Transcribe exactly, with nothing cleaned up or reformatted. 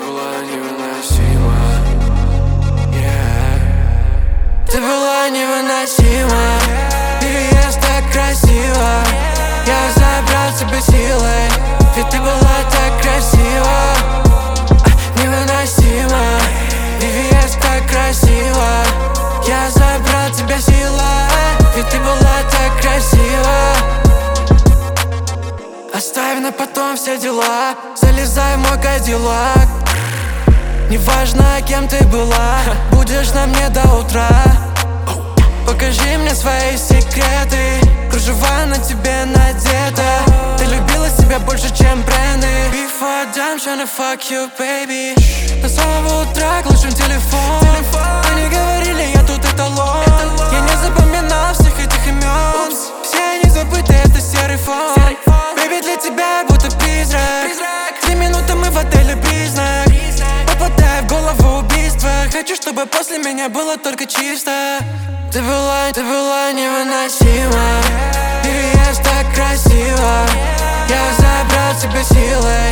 была невыносима, yeah. Ты была невыносима, Вивиес так красиво. Я забрал тебя силой, ведь ты была так красива. Невыносима, Вивиес так красиво. Я забрал тебя силой, ведь ты была так красива. Оставь на потом все дела, залезай в мой кадиллак. Неважно, кем ты была, будешь на мне до утра. Покажи мне свои секреты, кружева на тебе надета. Ты любила себя больше, чем бренды. Before I'm tryna fuck you, baby. До самого утра глушим телефон. Они говорили, я тут эталон. Я не запоминал всех этих имен. Все они забыты, это серый фон. Baby, для тебя я будто призрак. Три минуты мы в отеле признак. Попадаю в голову убийства. Хочу, чтобы после меня было только чисто. Ты была, ты была невыносима, Вивиес так красиво. Я забрал тебя силой,